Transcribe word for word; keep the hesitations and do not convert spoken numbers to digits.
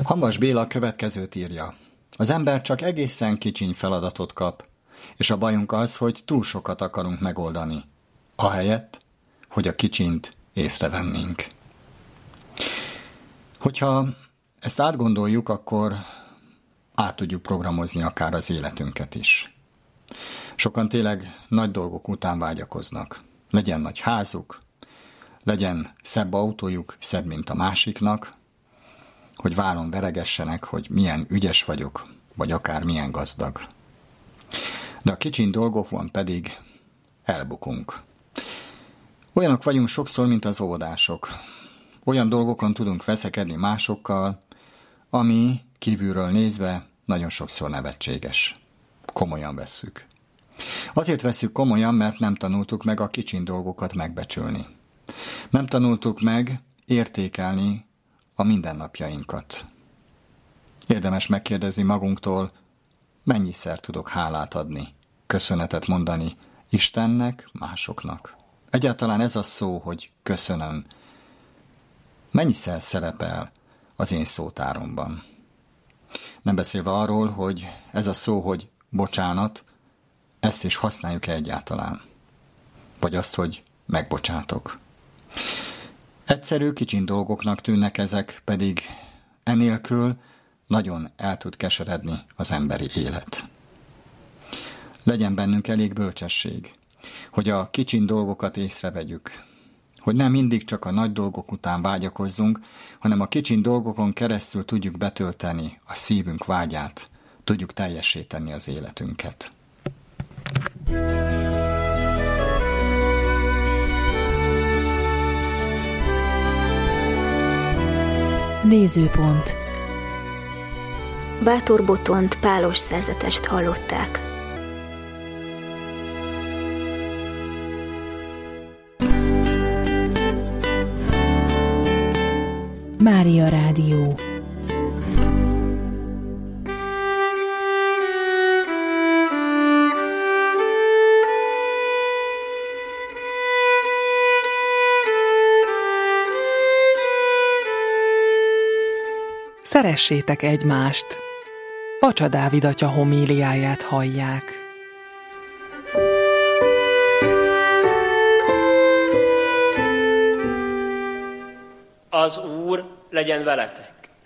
Hamas Béla a következőt írja. Az ember csak egészen kicsiny feladatot kap, és a bajunk az, hogy túl sokat akarunk megoldani, ahelyett, hogy a kicsint észrevennénk. Hogyha ezt átgondoljuk, akkor át tudjuk programozni akár az életünket is. Sokan tényleg nagy dolgok után vágyakoznak. Legyen nagy házuk, legyen szebb autójuk, szebb, mint a másiknak, hogy váron veregessenek, hogy milyen ügyes vagyok, vagy akár milyen gazdag. De a kicsin dolgokon pedig elbukunk. Olyanok vagyunk sokszor, mint az óvodások. Olyan dolgokon tudunk veszekedni másokkal, ami kívülről nézve nagyon sokszor nevetséges. Komolyan vesszük. Azért vesszük komolyan, mert nem tanultuk meg a kicsin dolgokat megbecsülni. Nem tanultuk meg értékelni a mindennapjainkat. Érdemes megkérdezni magunktól, mennyiszer tudok hálát adni, köszönetet mondani Istennek, másoknak. Egyáltalán ez a szó, hogy köszönöm, mennyiszer szerepel az én szótáromban. Nem beszélve arról, hogy ez a szó, hogy bocsánat, ezt is használjuk egyáltalán. Vagy azt, hogy megbocsátok. Egyszerű, kicsin dolgoknak tűnnek ezek, pedig enélkül nagyon el tud keseredni az emberi élet. Legyen bennünk elég bölcsesség, hogy a kicsin dolgokat észrevegyük, hogy nem mindig csak a nagy dolgok után vágyakozzunk, hanem a kicsin dolgokon keresztül tudjuk betölteni a szívünk vágyát, tudjuk teljessé tenni az életünket. Nézőpont. Bátor Botont pálos szerzetest hallották. Mária Rádió. Szeressétek egymást! Pacsa Dávid atya homíliáját hallják. Az Úr legyen veletek.